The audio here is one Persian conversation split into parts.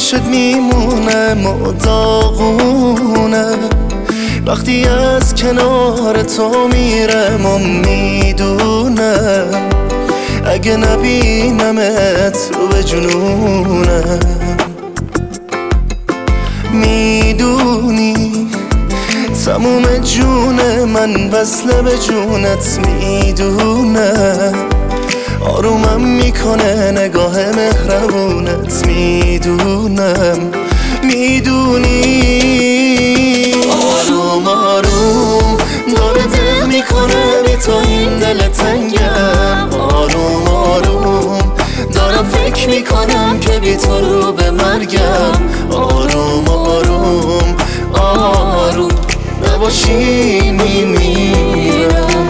پشت میمونم و داغونه وقتی از کنار تو میرم و میدونم اگه نبینمت رو به جنونم. میدونی تموم جون من وصله به جونت میدونم آرومم میکنه نگاه مهربونت میدونم. میدونی آروم آروم داره دل میکنه بی تو این دل تنگم. آروم آروم دارم فکر میکنم که بی تو رو به مرگم. آروم آروم آروم نباشی میمیرم.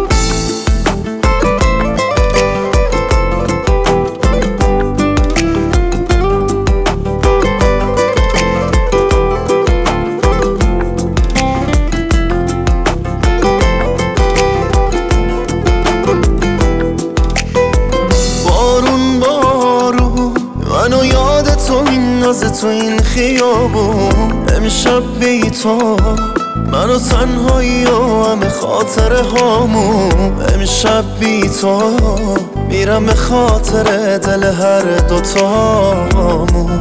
منو یاد تو این ناز تو این خیابون امشب بی تو منو تنهایی و همه خاطره هامون. امشب بی تو میرم به خاطر دل هر دوتامون.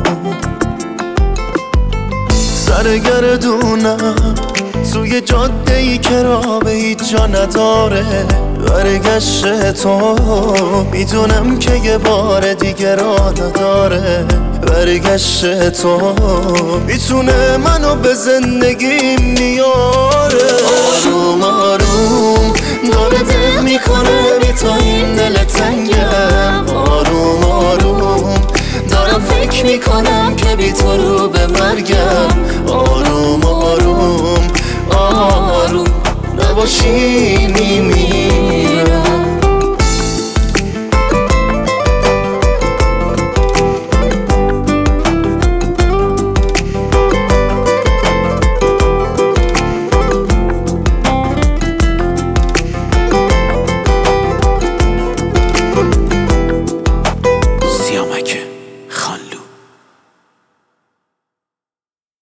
سرگردونم توی جاده ای که راه به هیچ جا نداره. برگشت تو میدونم که یه بار دیگه راه نداره. برگشت تو میتونه منو به زندگی میاره. آروم آروم داره دل میکنه بی تو این دل تنگم. آروم آروم دارم فکر میکنم که بی تو رو به مرگم. آروم آروم آروم نباشی میمیرم.